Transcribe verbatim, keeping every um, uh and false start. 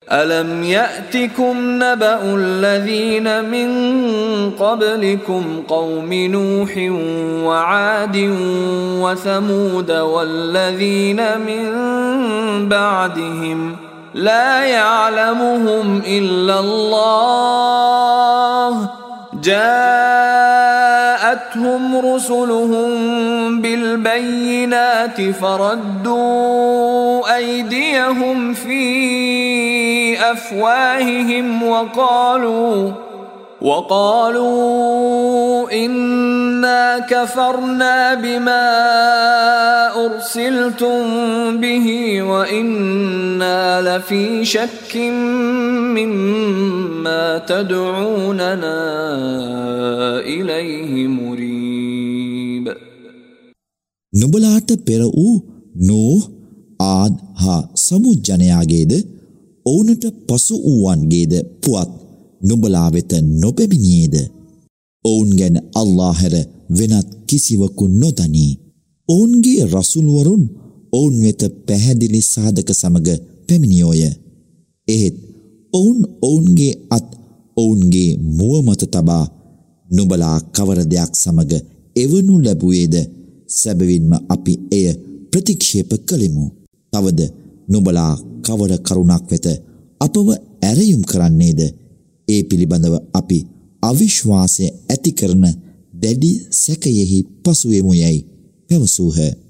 ألم يأتكم نبأ الذين من قبلكم قوم نوح وعاد وثمود والذين من بعدهم لا يعلمهم إلا الله جاءتهم رسلهم بالبينات فردوا أيديهم في أفواههم وقالوا وقالوا إنا كفرنا بما أرسلتم به وإنا لفي شك مما تدعوننا إليه مريب. නුඹලාට පෙර වූ නූහ් ආද් හා සමුද් ජනයාගේද ඔවුන්ට පසු වූවන්ගේද පුවත් නුඹලා වෙත නොපැමිණියේද? ඔවුන් ගැන අල්ලාහ් හැර වෙනත් කිසිවකු නොදනී. ඔවුන්ගේ රසූල් වරුන් ඔවුන් වෙත පැහැදිලි සාධක සමග පැමිණියෝය. එහෙත් ඔවුන් ඔවුන්ගේ අත් ඔවුන්ගේ මුව මත තබා නුඹලා කවර දෙයක් සමග එවනු ලැබුවේද? සැබවින්ම අපි එය ප්‍රතික්ෂේප කළෙමු. තවද නුඹලා කවර කරුණක් වෙත අපව ඇරයුම් කරන්නේද? ඒ පිළිබඳව අපි අවිශ්වාසය ඇති කරන දැඩි සැකයෙහි පසුවෙමු යයි පැවසූහ.